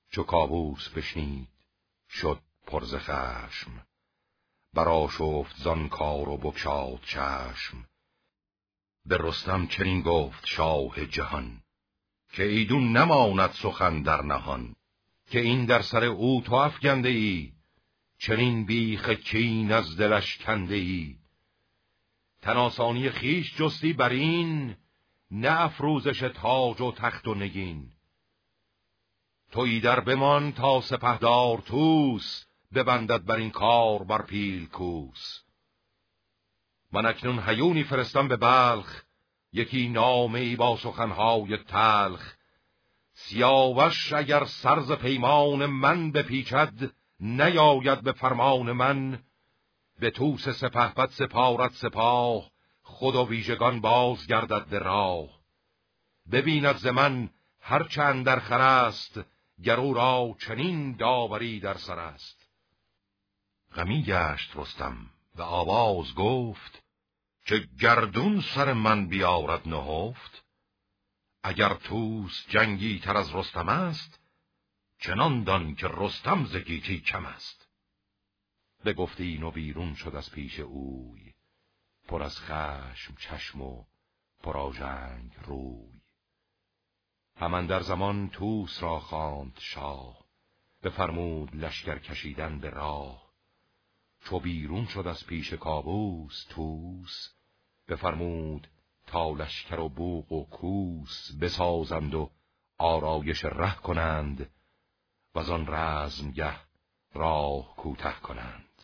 چو کاووس بشنید شد پر ز خشم، برآشفت زان کار و بگشاد چشم. به رستم چنین گفت شاه جهان، که ایدون نماند سخن در نهان. که این در سر او تو افگنده ای، چنین بیخ کین از دلش کنده ای. تن آسانی خویش جستی بر این، نه افروزش تاج و تخت و نگین. تو ایدر بمان تا سپهدار طوس، ببندد بر این کار بر پیل کوس. من اکنون هیونی فرستم به بلخ، یکی نامه ای با سخنهای تلخ. سیاوش اگر سرز پیمان من بپیچد، نیاید به فرمان من. به طوس سپهبد سپارد سپاه، خود و ویژگان باز گردد به راه. ببیند ز من هر چند در خور است، گر او را چنین داوری در سر است. غمی گشت رستم و آواز گفت، که گردون سر من بیارد نهفت. اگر طوس جنگی تر از رستم است، چنان دان که رستم ز گیتی کم است. بگفت این و بیرون شد از پیش اوی، پر از خشم چشم و پرآژنگ روی. همان در زمان طوس را خواند شاه، بفرمود لشکر کشیدن به راه. چو بیرون شد از پیش کاووس طوس، بفرمود تا لشکر و بوق و کوس. بسازند و آرایش ره کنند، وزان رزمگه راه کوته کنند.